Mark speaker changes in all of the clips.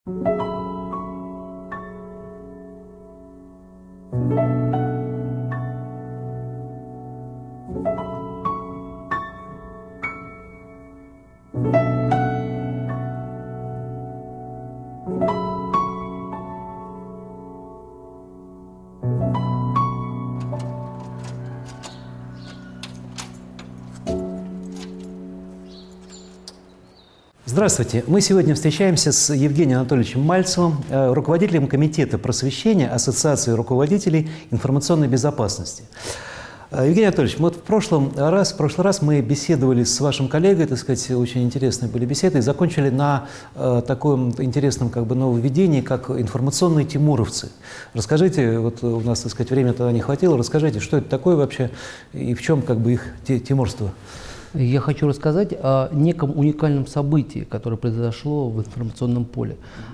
Speaker 1: Здравствуйте. Мы сегодня встречаемся с Евгением Анатольевичем Мальцевым, руководителем Комитета просвещения Ассоциации руководителей информационной безопасности. Евгений Анатольевич, вот в прошлый раз мы беседовали с вашим коллегой, так сказать, очень интересные были беседы, и закончили на таком интересном нововведении, как информационные тимуровцы. Расскажите, вот у нас, так сказать, времени тогда не хватило, расскажите, что это такое вообще и в чем их тимурство?
Speaker 2: Я хочу рассказать о неком уникальном событии, которое произошло в информационном поле.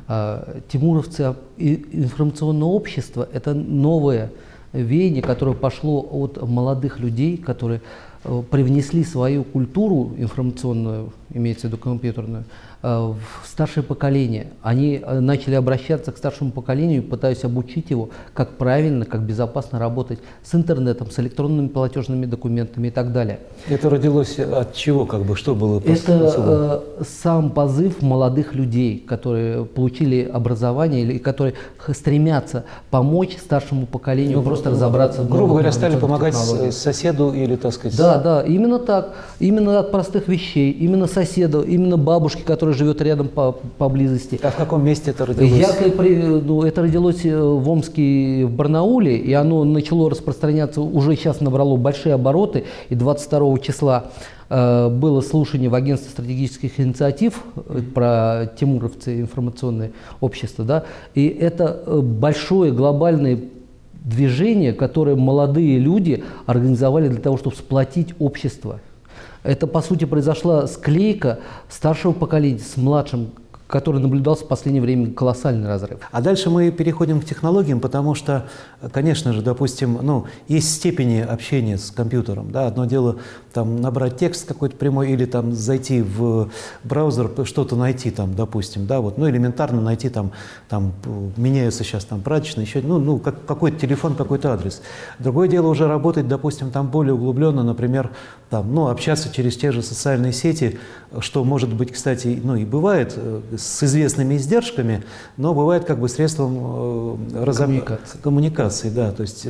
Speaker 2: Тимуровцы информационного общества – это новое веяние, которое пошло от молодых людей, которые привнесли свою культуру информационную, имеется в виду компьютерную, в старшее поколение. Они начали обращаться к старшему поколению, пытаясь обучить его, как правильно, как безопасно работать с интернетом, с электронными платежными документами и так далее.
Speaker 1: Это родилось от чего, что было?
Speaker 2: Это сам позыв молодых людей, которые получили образование или которые стремятся помочь старшему поколению просто разобраться в
Speaker 1: грубо говоря, стали помогать соседу или, так сказать...
Speaker 2: Да, именно так. Именно от простых вещей, именно соседу, именно бабушке, которая живет рядом поблизости.
Speaker 1: А в каком месте это родилось?
Speaker 2: Это родилось в Омске, в Барнауле, и оно начало распространяться, уже сейчас набрало большие обороты, и 22 числа было слушание в агентстве стратегических инициатив про тимуровцы информационное общество, да, и это большое глобальное движение, которое молодые люди организовали для того, чтобы сплотить общество. Это, по сути, произошла склейка старшего поколения с младшим, который наблюдался в последнее время колоссальный разрыв.
Speaker 1: А дальше мы переходим к технологиям, потому что, конечно же, допустим, есть степени общения с компьютером. Да? Одно дело набрать текст какой-то прямой или зайти в браузер, что-то найти допустим, да, элементарно найти меняются сейчас прачечные, еще, какой-то телефон, какой-то адрес. Другое дело уже работать, допустим, более углубленно, например, общаться через те же социальные сети, что может быть, кстати, и бывает с известными издержками, но бывает средством коммуникации, да, то есть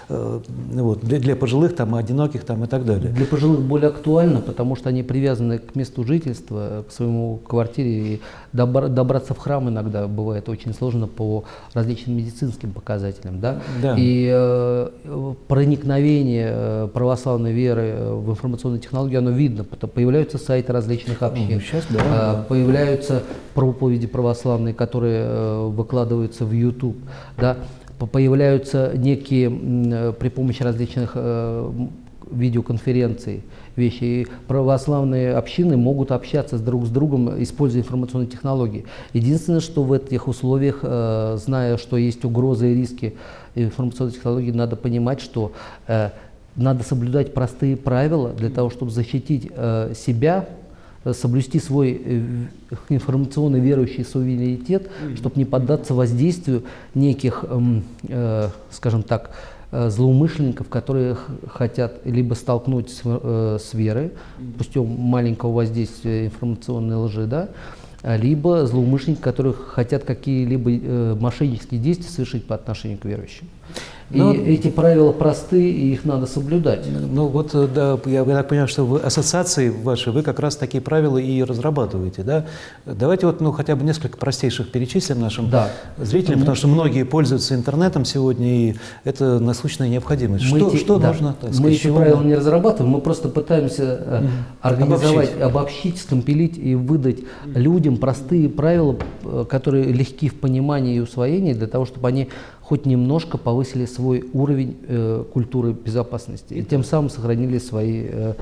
Speaker 1: для пожилых, одиноких и так далее.
Speaker 2: Для пожилых более актуально, потому что они привязаны к месту жительства, к своему квартире, и добраться в храм иногда бывает очень сложно по различным медицинским показателям, да?
Speaker 1: Да.
Speaker 2: И проникновение православной веры в информационные технологии, оно видно, появляются сайты различных общин, появляются проповеди православные, которые выкладываются в YouTube, да? Появляются некие при помощи различных видеоконференций вещи, и православные общины могут общаться друг с другом, используя информационные технологии. Единственное, что в этих условиях, зная, что есть угрозы и риски информационной технологии, надо понимать, что надо соблюдать простые правила для того, чтобы защитить себя, соблюсти свой информационный верующий суверенитет, чтобы не поддаться воздействию неких, скажем так, злоумышленников, которые хотят либо столкнуть с верой путем маленького воздействия информационной лжи, да, либо злоумышленники, которые хотят какие-либо мошеннические действия совершить по отношению к верующим. И эти правила просты, и их надо соблюдать.
Speaker 1: Да, я так понимаю, что в ассоциации вашей вы как раз такие правила и разрабатываете, да? Давайте хотя бы несколько простейших перечислим нашим зрителям, потому что многие пользуются интернетом сегодня, и это насущная необходимость. Что нужно?
Speaker 2: Мы эти правила не разрабатываем, мы просто пытаемся организовать, обобщить, скомпилить и выдать людям простые правила, которые легки в понимании и усвоении, для того, чтобы они хоть немножко повысили свой уровень культуры безопасности и тем самым сохранили свои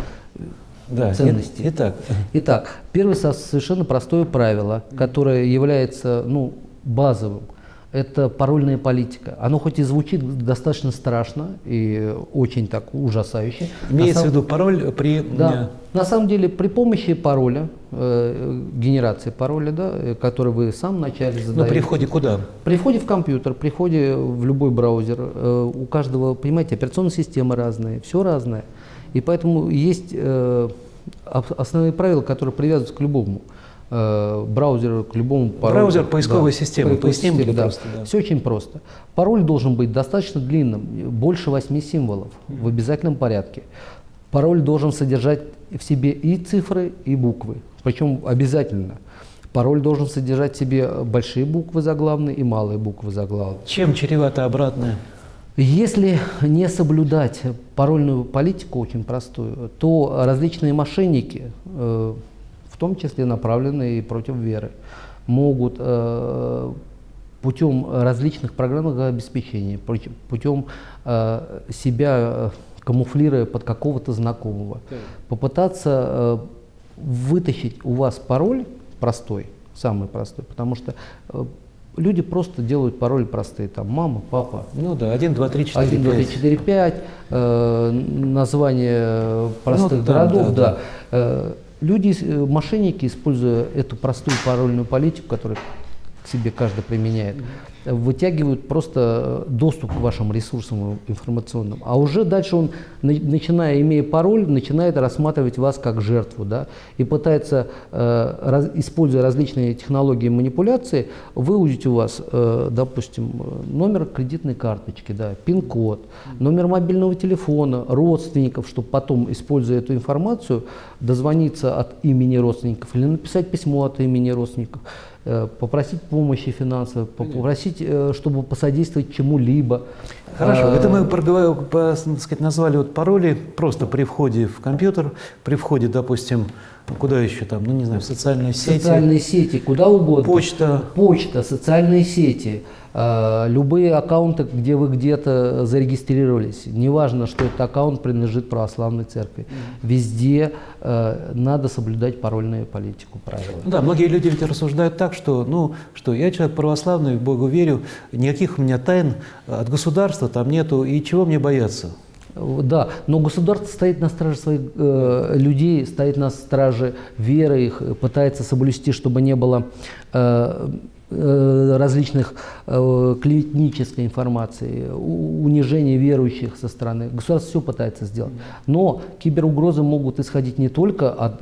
Speaker 2: ценности. Итак, первое совершенно простое правило, которое является базовым. это парольная политика. Оно хоть и звучит достаточно страшно и очень так ужасающе.
Speaker 1: Имеется в виду пароль при...
Speaker 2: Да. На самом деле при помощи пароля, генерации пароля, да, который вы сам вначале задаете.
Speaker 1: Но при входе куда?
Speaker 2: При входе в компьютер, при входе в любой браузер. У каждого, понимаете, операционные системы разные, все разное. И поэтому есть основные правила, которые привязываются к любому браузеру, к любому паролю.
Speaker 1: Браузер поисковой системы. Поясним
Speaker 2: да.
Speaker 1: просто. Да.
Speaker 2: Все очень просто. Пароль должен быть достаточно длинным, больше 8 символов в обязательном порядке. Пароль должен содержать в себе и цифры, и буквы, причем обязательно. Пароль должен содержать в себе большие буквы заглавные и малые буквы заглавные.
Speaker 1: Чем чревато обратное?
Speaker 2: Если не соблюдать парольную политику очень простую, то различные мошенники, в том числе направленные против веры, могут путем различных программных обеспечений, путем себя камуфлируя под какого-то знакомого, попытаться вытащить у вас пароль простой, самый простой, потому что люди просто делают пароли простые, там мама, папа.
Speaker 1: Ну да, 1, 2, 3, 4,
Speaker 2: 1, 2, 3, 4, 5, название простых городов, да. Люди, мошенники, используя эту простую парольную политику, которую к себе каждый применяет, вытягивают просто доступ к вашим ресурсам информационным. А уже дальше он, имея пароль, начинает рассматривать вас как жертву, да, и пытается, используя различные технологии манипуляции, выудить у вас, допустим, номер кредитной карточки, да, пин-код, номер мобильного телефона, родственников, чтобы потом, используя эту информацию, дозвониться от имени родственников или написать письмо от имени родственников, попросить помощи финансовой, попросить, чтобы посодействовать чему-либо.
Speaker 1: Хорошо, это мы назвали вот пароли просто при входе в компьютер, при входе, допустим, куда еще там, ну не знаю, в социальные сети.
Speaker 2: Социальные сети, куда угодно.
Speaker 1: Почта.
Speaker 2: Почта, социальные сети, любые аккаунты, где вы где-то зарегистрировались. Неважно, что этот аккаунт принадлежит православной церкви. Везде надо соблюдать парольную политику, правила.
Speaker 1: Ну да, многие люди ведь рассуждают так, что, ну, что я человек православный, в Богу верю, никаких у меня тайн от государства там нету, и чего мне бояться?
Speaker 2: Да, но государство стоит на страже своих людей, стоит на страже веры их, пытается соблюсти, чтобы не было различных клеветнической информации, унижения верующих со стороны. Государство все пытается сделать. Но киберугрозы могут исходить не только от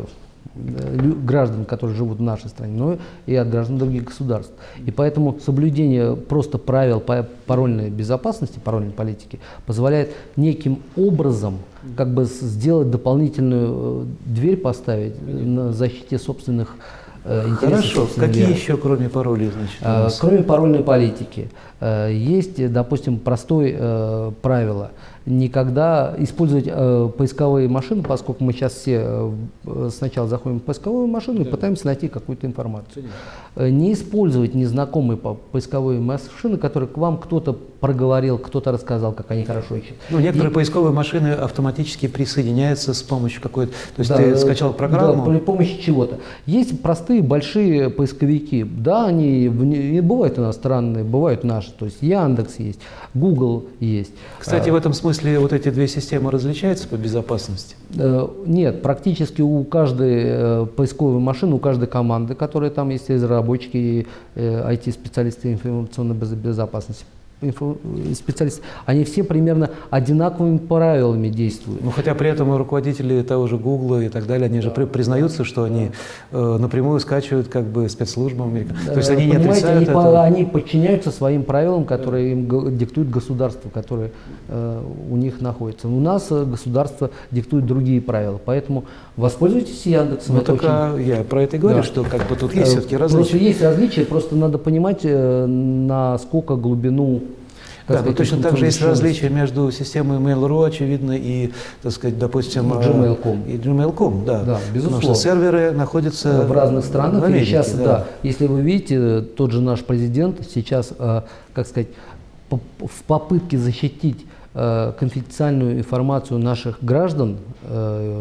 Speaker 2: граждан, которые живут в нашей стране, но и от граждан других государств. И поэтому соблюдение просто правил парольной безопасности, парольной политики позволяет неким образом как бы сделать дополнительную дверь, поставить на защите собственных
Speaker 1: Хорошо. Какие еще, кроме паролей, значит?
Speaker 2: Кроме парольной политики, есть, допустим, простое правило. Никогда использовать поисковые машины, поскольку мы сейчас все сначала заходим в поисковую машину и пытаемся найти какую-то информацию. Не использовать незнакомые поисковые машины, которые к вам кто-то проговорил, кто-то рассказал, как они хорошо ищут.
Speaker 1: Ну, некоторые поисковые машины автоматически присоединяются с помощью какой-то... То есть ты скачал программу?
Speaker 2: Да, при помощи чего-то. Есть простые, большие поисковики. Да, они бывают у нас странные, бывают наши. То есть Яндекс есть, Google есть.
Speaker 1: Кстати, в этом смысле вот эти две системы различаются по безопасности?
Speaker 2: Нет, практически у каждой поисковой машины, у каждой команды, которые там есть, разработчики и IT-специалисты информационной безопасности, специалисты, они все примерно одинаковыми правилами действуют.
Speaker 1: Ну, хотя при этом руководители того же Google и так далее, они же признаются, что они напрямую скачивают как бы спецслужбам американским. То есть они не отрицают этого.
Speaker 2: Они подчиняются своим правилам, которые им диктует государство, которое у них находится. У нас государство диктует другие правила, поэтому воспользуйтесь Яндексом.
Speaker 1: Ну, только я про это и говорю, что как бы тут есть все-таки различия.
Speaker 2: Просто есть различия, просто надо понимать, насколько глубину.
Speaker 1: Да, но точно так же есть различия между системой Mail.ru, очевидно, и, так сказать, допустим,
Speaker 2: Gmail.com.
Speaker 1: И Gmail.com, да.
Speaker 2: Да, безусловно.
Speaker 1: Потому что серверы находятся
Speaker 2: в разных странах.
Speaker 1: в Америке,
Speaker 2: сейчас, да, если вы видите, тот же наш президент сейчас, как сказать, в попытке защитить конфиденциальную информацию наших граждан,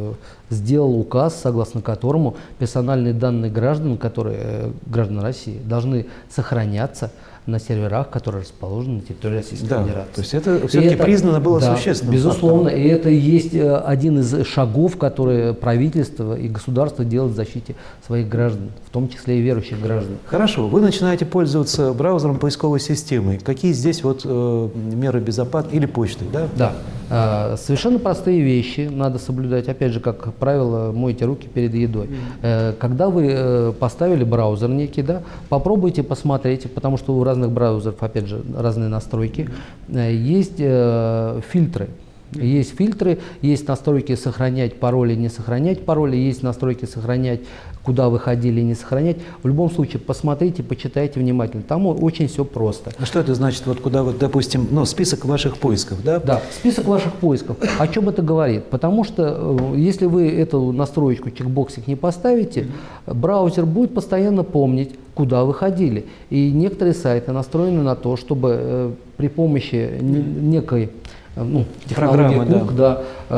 Speaker 2: сделал указ, согласно которому персональные данные граждан России должны сохраняться на серверах, которые расположены на территории Российской Федерации.
Speaker 1: То есть это все-таки признано было существенным
Speaker 2: безусловно,
Speaker 1: фактором.
Speaker 2: И это и есть один из шагов, которые правительство и государство делают в защите своих граждан, в том числе и верующих граждан.
Speaker 1: Хорошо, вы начинаете пользоваться браузером поисковой системы. Какие здесь меры безопасности или почтой, да?
Speaker 2: Да, совершенно простые вещи надо соблюдать. Опять же, как правило, мойте руки перед едой. Когда вы поставили браузер некий, да, попробуйте посмотреть, потому что у разных браузеров, опять же, разные настройки. Есть фильтры. Есть фильтры, есть настройки сохранять пароли, не сохранять пароли, есть настройки сохранять, куда вы ходили, не сохранять. В любом случае, посмотрите, почитайте внимательно. Там очень все просто.
Speaker 1: А что это значит, вот куда вот, допустим, список ваших поисков, да?
Speaker 2: Да, список ваших поисков. О чем это говорит? Потому что если вы эту настроечку, чекбоксик не поставите, браузер будет постоянно помнить, куда вы ходили. И некоторые сайты настроены на то, чтобы при помощи некой технологии Cook,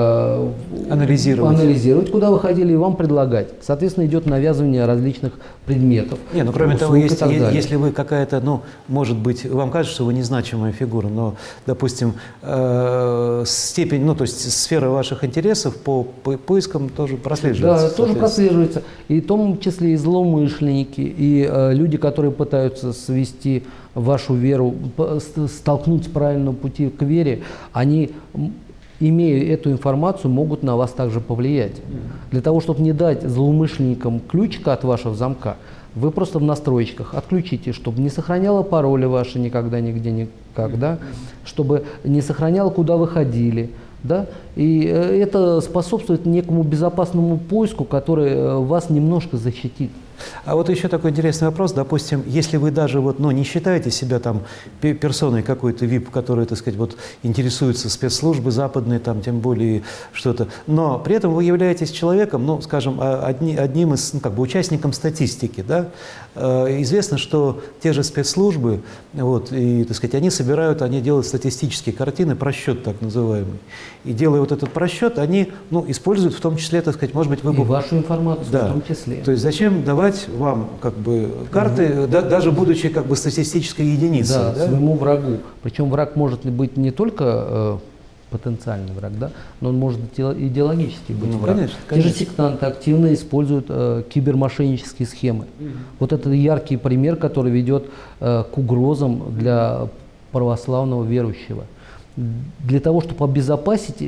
Speaker 2: анализировать, куда вы ходили, и вам предлагать. Соответственно, идет навязывание различных предметов.
Speaker 1: Кроме того, если вы какая-то, может быть, вам кажется, что вы незначимая фигура, но, допустим, степень, то есть сфера ваших интересов по поискам тоже прослеживается.
Speaker 2: Да, тоже прослеживается. И в том числе и злоумышленники, и люди, которые пытаются свести вашу веру, столкнуть с правильного пути к вере, они, имея эту информацию, могут на вас также повлиять. Для того, чтобы не дать злоумышленникам ключика от вашего замка, вы просто в настроечках отключите, чтобы не сохраняло пароли ваши никогда, нигде, никогда, чтобы не сохраняло, куда вы ходили. Да? И это способствует некому безопасному поиску, который вас немножко защитит.
Speaker 1: А вот еще такой интересный вопрос. Допустим, если вы даже не считаете себя там персоной какой-то VIP, который, так сказать, интересуется спецслужбы западные, там, тем более что-то, но при этом вы являетесь человеком, скажем, одним из, участником статистики, да? Известно, что те же спецслужбы, и, так сказать, они делают статистические картины, просчет так называемый. И делая этот просчет, они, используют в том числе, так сказать, может быть, вы бы...
Speaker 2: И вашу информацию
Speaker 1: да.
Speaker 2: в том числе.
Speaker 1: То есть зачем давать вам карты, даже будучи статистической единицей?
Speaker 2: Да, своему врагу. Причем враг может быть не только потенциальный враг, да, но он может идеологически быть враг.
Speaker 1: Конечно.
Speaker 2: Те же сектанты активно используют кибермошеннические схемы. Вот это яркий пример, который ведет к угрозам для православного верующего. Для того, чтобы обезопасить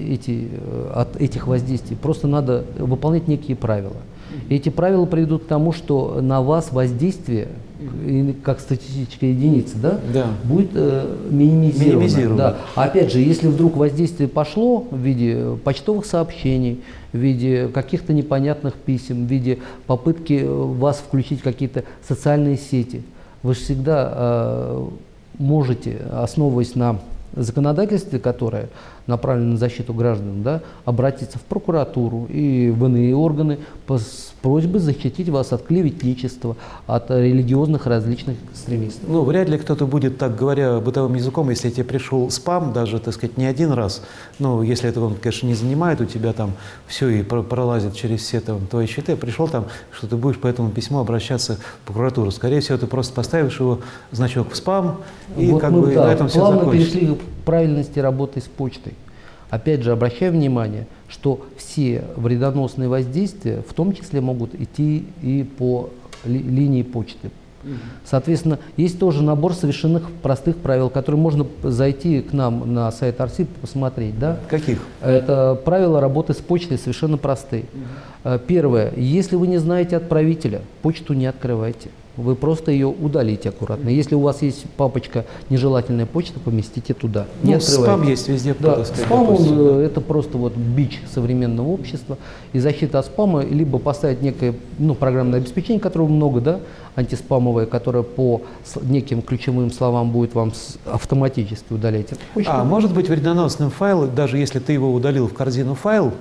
Speaker 2: от этих воздействий, просто надо выполнять некие правила. И эти правила приведут к тому, что на вас воздействие, как статистическая единица, будет минимизировано. Да. Опять же, если вдруг воздействие пошло в виде почтовых сообщений, в виде каких-то непонятных писем, в виде попытки вас включить в какие-то социальные сети, вы же всегда можете, основываясь на законодательстве, которое направлено на защиту граждан, обратиться в прокуратуру и в иные органы с просьбой защитить вас от клеветничества, от религиозных различных экстремистов.
Speaker 1: Вряд ли кто-то будет, так говоря бытовым языком, если тебе пришел спам, даже, так сказать, не один раз, если это, конечно, не занимает у тебя там все и пролазит через все твои счеты, пришел там, что ты будешь по этому письму обращаться в прокуратуру. Скорее всего, ты просто поставишь его значок в спам, и
Speaker 2: на этом все
Speaker 1: закончится.
Speaker 2: Плавно перешли к правильности работы с почтой. Опять же, обращаю внимание, что все вредоносные воздействия в том числе могут идти и по линии почты. Соответственно, есть тоже набор совершенно простых правил, которые можно зайти к нам на сайт АРСИ посмотреть. Да?
Speaker 1: Каких?
Speaker 2: Это правила работы с почтой совершенно простые. Первое. Если вы не знаете отправителя, почту не открывайте. Вы просто ее удалите аккуратно. Если у вас есть папочка «Нежелательная почта», поместите туда. Не открывайте.
Speaker 1: Спам есть везде.
Speaker 2: Да, спам это просто бич современного общества. И защита от спама, либо поставить некое программное обеспечение, которого много, антиспамовое, которое по неким ключевым словам будет вам автоматически удалять эту почту.
Speaker 1: Может быть вредоносным файл, даже если ты его удалил в корзину файл,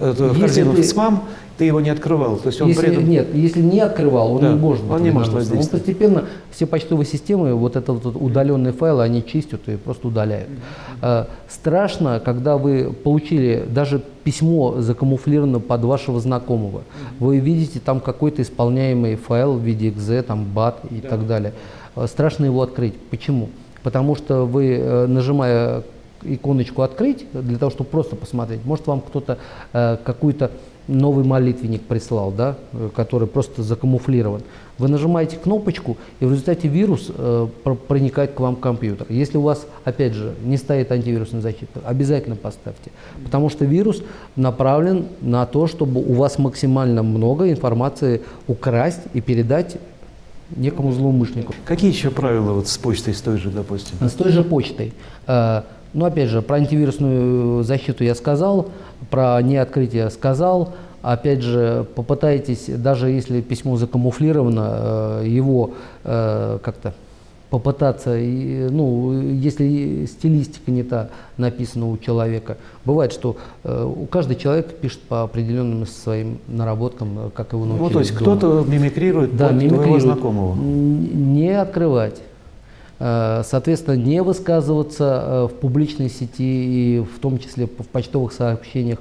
Speaker 1: корзину в спам, ты его не открывал. То есть он
Speaker 2: Нет, если не открывал, он не может быть.
Speaker 1: Он не может воздействовать.
Speaker 2: Он постепенно, все почтовые системы, вот это вот удаленные файлы, они чистят и просто удаляют. Страшно, когда вы получили даже письмо закамуфлировано под вашего знакомого. Вы видите там какой-то исполняемый файл в виде .exe, там BAT и так далее. Страшно его открыть. Почему? Потому что вы, нажимая иконочку «Открыть», для того, чтобы просто посмотреть, может вам кто-то какой-то новый молитвенник прислал, да, который просто закамуфлирован. Вы нажимаете кнопочку, и в результате вирус проникает к вам в компьютер. Если у вас, опять же, не стоит антивирусная защита, обязательно поставьте. Потому что вирус направлен на то, чтобы у вас максимально много информации украсть и передать некому злоумышленнику.
Speaker 1: Какие еще правила вот с почтой, с той же, допустим?
Speaker 2: С той же почтой. Ну, опять же, про антивирусную защиту я сказал, про неоткрытие сказал. Опять же, попытайтесь, даже если письмо закамуфлировано, его как-то попытаться, ну, если стилистика не та написана у человека. Бывает, что каждый человек пишет по определенным своим наработкам, как его научили.
Speaker 1: Ну, то есть кто-то мимикрирует под твоего знакомого.
Speaker 2: Не открывать. Соответственно, не высказываться в публичной сети, и в том числе в почтовых сообщениях,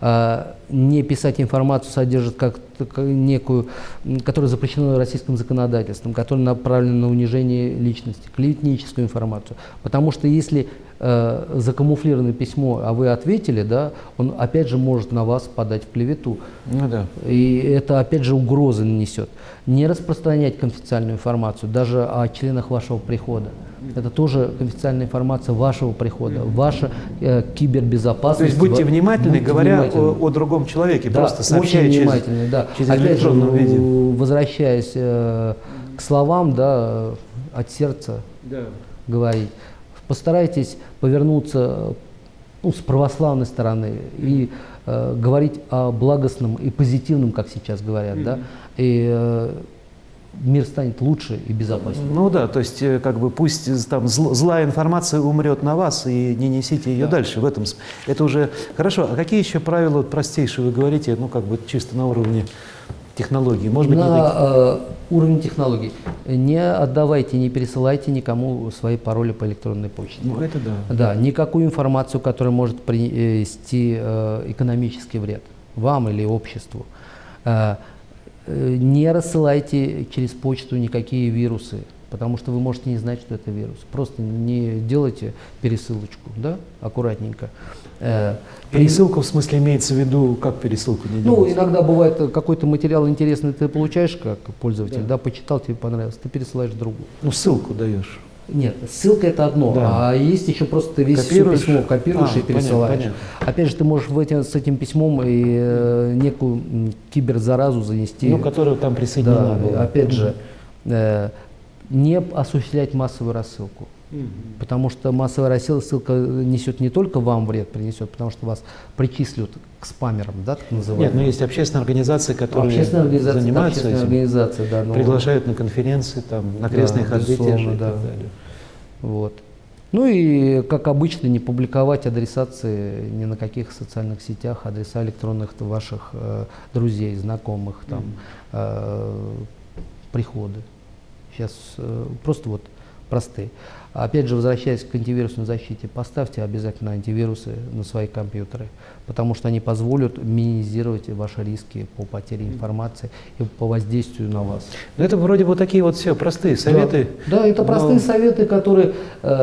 Speaker 2: не писать информацию, содержит как некую, которая запрещена российским законодательством, которая направлена на унижение личности, клеветническую информацию. Потому что если закамуфлированное письмо, а вы ответили, да, он опять же может на вас подать в клевету.
Speaker 1: Ну, да.
Speaker 2: И это опять же угрозы нанесет. Не распространять конфиденциальную информацию даже о членах вашего прихода. Это тоже конфиденциальная информация вашего прихода, ваша кибербезопасность.
Speaker 1: То есть будьте внимательны, говоря о другом человеке,
Speaker 2: да,
Speaker 1: просто сообщая
Speaker 2: очень внимательны, да.
Speaker 1: через
Speaker 2: опять же,
Speaker 1: виде.
Speaker 2: Возвращаясь к словам, да, от сердца говорить. Постарайтесь повернуться с православной стороны и говорить о благостном и позитивном, как сейчас говорят, да, и мир станет лучше и безопаснее.
Speaker 1: Ну да, то есть как бы пусть там злая информация умрет на вас, и не несите ее дальше. В этом это уже хорошо. А какие еще правила вот, простейшие вы говорите, ну как бы чисто на уровне технологий? Может быть,
Speaker 2: на уровне технологий. Не отдавайте, не пересылайте никому свои пароли по электронной почте.
Speaker 1: Ну это да.
Speaker 2: Да, никакую информацию, которая может принести экономический вред вам или обществу. Не рассылайте через почту никакие вирусы, потому что вы можете не знать, что это вирус. Просто не делайте пересылочку, да, аккуратненько.
Speaker 1: Пересылку в смысле имеется в виду, как пересылку не делать?
Speaker 2: Ну, иногда бывает какой-то материал интересный ты получаешь как пользователь, да, почитал, тебе понравилось, ты пересылаешь другу.
Speaker 1: Ну, ссылку даешь.
Speaker 2: Нет, ссылка это одно,
Speaker 1: да.
Speaker 2: а есть еще просто ты весь письмо копируешь и пересылаешь. Понятно. Опять же, ты можешь с этим письмом и некую киберзаразу занести.
Speaker 1: Ну, которая там присоединена.
Speaker 2: Да, опять же, не осуществлять массовую рассылку. Потому что массовая рассылка несет не только вам вред, принесет, потому что вас причислят к спамерам, да, так называемым.
Speaker 1: Нет, но есть общественные организации, которые занимаются этим,
Speaker 2: да,
Speaker 1: приглашают на конференции, там, на крестные ходы те же и
Speaker 2: да.
Speaker 1: так далее.
Speaker 2: Вот. Ну и, как обычно, не публиковать адресации ни на каких социальных сетях, адреса электронных ваших друзей, знакомых, там, приходы. Сейчас просто вот простые. Опять же, возвращаясь к антивирусной защите, поставьте обязательно антивирусы на свои компьютеры, потому что они позволят минимизировать ваши риски по потере информации и по воздействию на вас.
Speaker 1: Но это вроде вот такие вот все простые советы.
Speaker 2: Да, это простые советы, которые,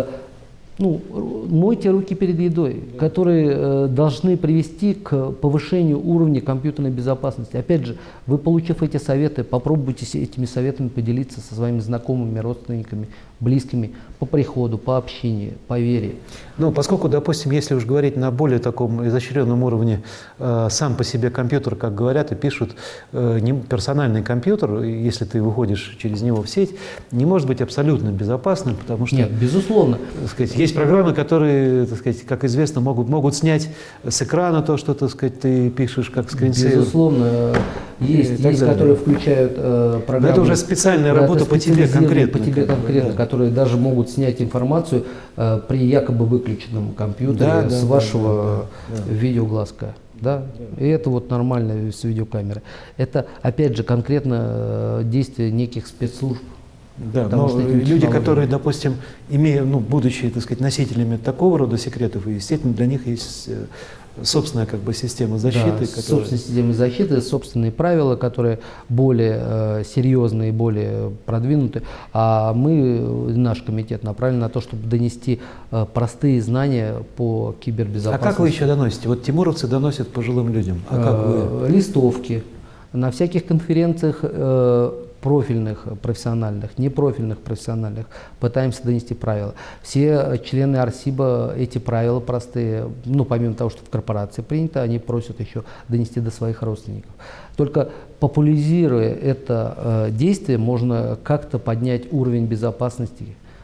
Speaker 2: мойте руки перед едой, которые должны привести к повышению уровня компьютерной безопасности. Опять же, вы, получив эти советы, попробуйте этими советами поделиться со своими знакомыми, родственниками, близкими по приходу, по общению, по вере.
Speaker 1: Ну, поскольку, допустим, если уж говорить на более таком изощренном уровне, сам по себе компьютер, как говорят и пишут, персональный компьютер, если ты выходишь через него в сеть, не может быть абсолютно безопасным, потому что…
Speaker 2: Нет, безусловно.
Speaker 1: Так сказать, есть программы, которые, так сказать, как известно, могут снять с экрана то, что, так сказать, ты пишешь как скринсейвер.
Speaker 2: Безусловно. Есть, которые включают программы…
Speaker 1: Но это уже специальная работа по тебе конкретно.
Speaker 2: По тебе конкретно, которые даже могут снять информацию при якобы выключенном компьютере с вашего видеоглазка. Да? И это вот нормально с видеокамеры. Это, опять же, конкретно действие неких спецслужб.
Speaker 1: Да, но люди, которые, допустим, имея, ну, будучи, так сказать, носителями такого рода секретов, естественно, для них есть собственная как бы система защиты.
Speaker 2: Да, собственная система защиты, собственные правила, которые более серьезные, более продвинуты. А мы, наш комитет, направлен на то, чтобы донести простые знания по кибербезопасности.
Speaker 1: А как вы еще доносите? Вот тимуровцы доносят пожилым людям. А как вы?
Speaker 2: Листовки. На всяких конференциях профильных, профессиональных, непрофильных, профессиональных, пытаемся донести правила. Все члены Арсиба эти правила простые, ну, помимо того, что в корпорации принято, они просят еще донести до своих родственников. Только популяризируя это действие, можно как-то поднять уровень безопасности.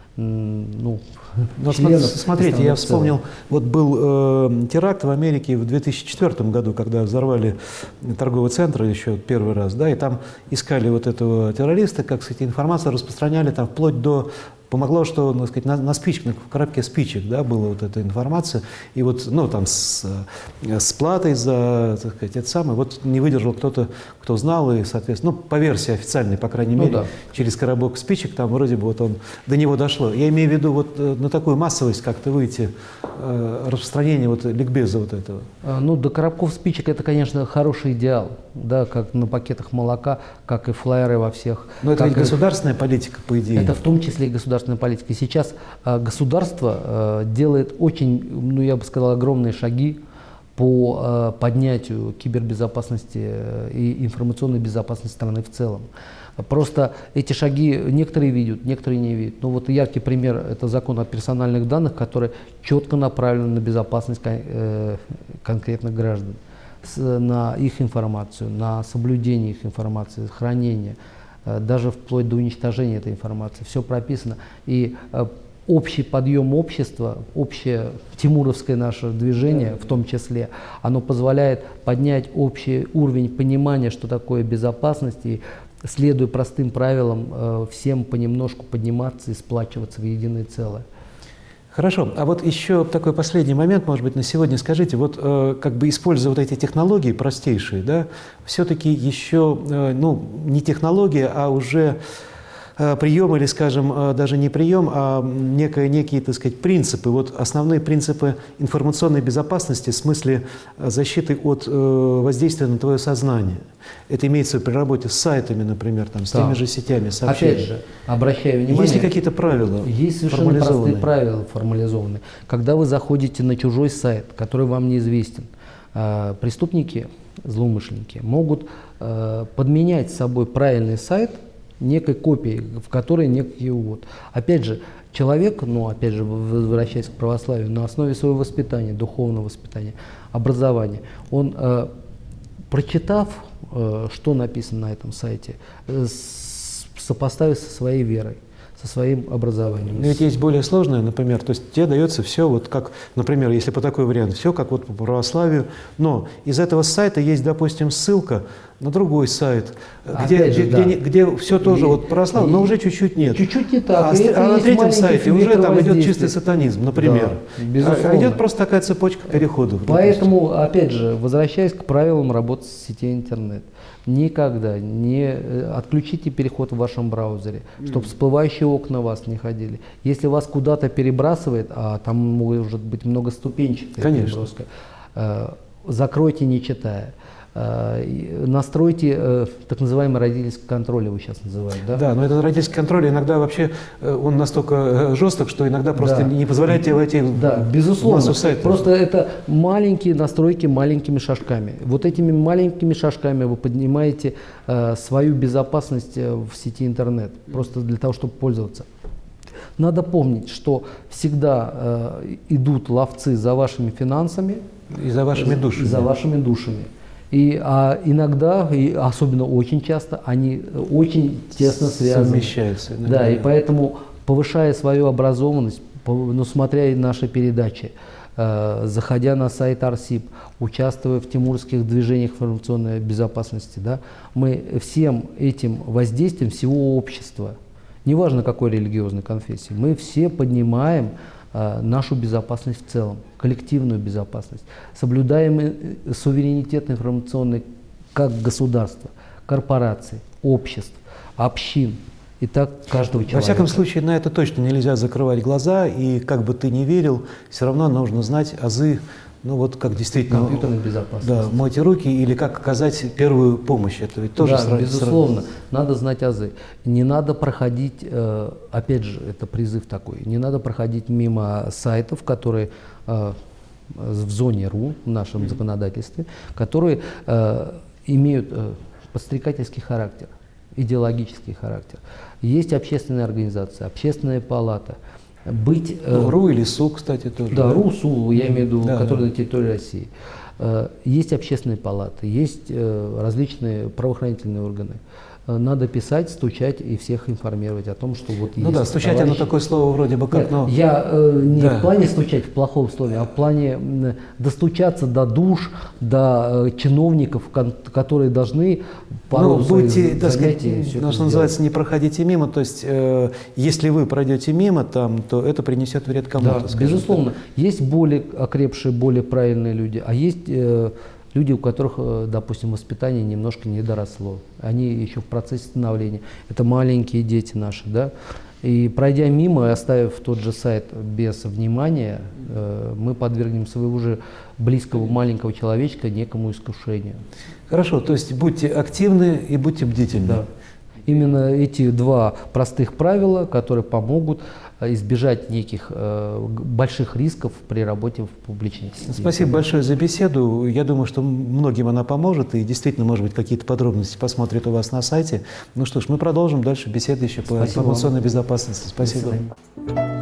Speaker 2: Ну,
Speaker 1: смотрите, я вспомнил, вот был теракт в Америке в 2004 году, когда взорвали торговый центр еще первый раз, да, и там искали вот этого террориста, как сказать, информацию распространяли там вплоть до... Помогло, что, так сказать, на спичках, в коробке спичек, да, была вот эта информация, и вот, ну, там с платой за, так сказать, это самое, вот не выдержал кто-то, кто знал, и, соответственно, ну, по версии официальной, по крайней мере,
Speaker 2: да,
Speaker 1: через коробок спичек, там вроде бы вот он, до него дошло. Я имею в виду вот на такую массовость как-то выйти, распространение вот ликбеза вот этого.
Speaker 2: Ну, до коробков спичек это, конечно, хороший идеал, да, как на пакетах молока, как и флайеры во всех.
Speaker 1: Но это ведь государственная политика, по идее.
Speaker 2: Это в том числе и государственная политика. Сейчас государство делает очень, ну, я бы сказал, огромные шаги по поднятию кибербезопасности и информационной безопасности страны в целом. Просто эти шаги некоторые видят, некоторые не видят. Ну вот яркий пример – это закон о персональных данных, который четко направлен на безопасность конкретных граждан, на их информацию, на соблюдение их информации, хранение, даже вплоть до уничтожения этой информации. Все прописано. И общий подъем общества, общее тимуровское наше движение, в том числе, оно позволяет поднять общий уровень понимания, что такое безопасность, и, следуя простым правилам, всем понемножку подниматься и сплачиваться в единое целое.
Speaker 1: Хорошо, а вот еще такой последний момент, может быть, на сегодня. Скажите, вот как бы используя вот эти технологии простейшие, да, все-таки еще, ну, не технология, а уже прием или, скажем, даже не прием, а некие, так сказать, принципы, вот основные принципы информационной безопасности в смысле защиты от воздействия на твое сознание. Это имеется при работе с сайтами, например, там, с теми же сетями сообщений.
Speaker 2: Опять же, обращаю внимание.
Speaker 1: Есть ли какие-то правила?
Speaker 2: Есть совершенно простые правила формализованные. Когда вы заходите на чужой сайт, который вам неизвестен, преступники, злоумышленники могут подменять с собой правильный сайт некой копией, в которой некий увод. Опять же, человек, ну, опять же, возвращаясь к православию, на основе своего воспитания, духовного воспитания, образования, он, прочитав, что написано на этом сайте, сопоставив со своей верой, со своим образованием.
Speaker 1: Но ведь есть более сложное, например, то есть тебе дается все, вот как, например, если по такой вариант, все как вот по православию, но из этого сайта есть, допустим, ссылка на другой сайт, где все тоже вот православие, но уже чуть-чуть нет.
Speaker 2: Чуть-чуть не так.
Speaker 1: А на третьем сайте уже там идет чистый сатанизм, например.
Speaker 2: Да,
Speaker 1: а идет просто такая цепочка переходов.
Speaker 2: Поэтому, опять же, возвращаясь к правилам работы с сетей интернет, никогда не отключите переход в вашем браузере, чтобы всплывающие окна вас не ходили. Если вас куда-то перебрасывает, а там может быть многоступенчатая переброска, закройте, не читая. Настройте так называемый родительский контроль, его сейчас называют. Да?
Speaker 1: Да, но этот родительский контроль иногда вообще, он настолько жесток, что иногда просто не позволяет тебе войти
Speaker 2: в массу
Speaker 1: сайтов.
Speaker 2: Просто это маленькие настройки маленькими шажками. Вот этими маленькими шажками вы поднимаете свою безопасность в сети интернет, просто для того, чтобы пользоваться. Надо помнить, что всегда идут ловцы за вашими финансами
Speaker 1: и за вашими душами.
Speaker 2: За вашими душами. А иногда, и особенно очень часто, они очень тесно связаны.
Speaker 1: Совмещаются.
Speaker 2: Да, и поэтому, повышая свою образованность, ну, смотря наши передачи, заходя на сайт Арсиб, участвуя в тимурских движениях информационной безопасности, да, мы всем этим воздействием всего общества, неважно какой религиозной конфессии, мы все поднимаем нашу безопасность в целом, коллективную безопасность. Соблюдаем суверенитет информационный как государства, корпораций, обществ, общин. И так каждого человека.
Speaker 1: Во всяком случае, на это точно нельзя закрывать глаза, и как бы ты ни верил, все равно нужно знать азы, ну вот как действительно…
Speaker 2: Компьютерной безопасности.
Speaker 1: Да, мойте руки, или как оказать первую помощь. Это ведь тоже
Speaker 2: да, безусловно, надо знать азы. Не надо проходить, опять же, это призыв такой, не надо проходить мимо сайтов, которые в зоне РУ, в нашем законодательстве, которые имеют подстрекательский характер, идеологический характер. Есть общественные организации, общественная палата. Быть,
Speaker 1: РУ или СУ, кстати, тоже.
Speaker 2: Да, РУ, СУ, я имею в виду,
Speaker 1: да,
Speaker 2: которые на территории России. Есть общественные палаты, есть различные правоохранительные органы. Надо писать, стучать и всех информировать о том, что вот
Speaker 1: ну
Speaker 2: есть
Speaker 1: да, стучать оно такое слово вроде бы как,
Speaker 2: Нет,
Speaker 1: но…
Speaker 2: я не
Speaker 1: да.
Speaker 2: в плане стучать в плохом слове, а в плане достучаться до душ, до чиновников, которые должны пару
Speaker 1: будьте, так сказать,
Speaker 2: занятий,
Speaker 1: что называется, не проходите мимо, то есть если вы пройдете мимо там, то это принесет вред кому-то.
Speaker 2: Да, безусловно.
Speaker 1: Так.
Speaker 2: Есть более окрепшие, более правильные люди, а есть люди, у которых, допустим, воспитание немножко не доросло. Они еще в процессе становления. Это маленькие дети наши, да. И пройдя мимо и оставив тот же сайт без внимания, мы подвергнем своего же близкого маленького человечка некому искушению.
Speaker 1: Хорошо, то есть будьте активны и будьте бдительны.
Speaker 2: Да. Именно эти два простых правила, которые помогут избежать неких больших рисков при работе в публичной сети.
Speaker 1: Спасибо большое за беседу. Я думаю, что многим она поможет, и действительно, может быть, какие-то подробности посмотрят у вас на сайте. Ну что ж, мы продолжим дальше беседу еще по информационной безопасности. Спасибо.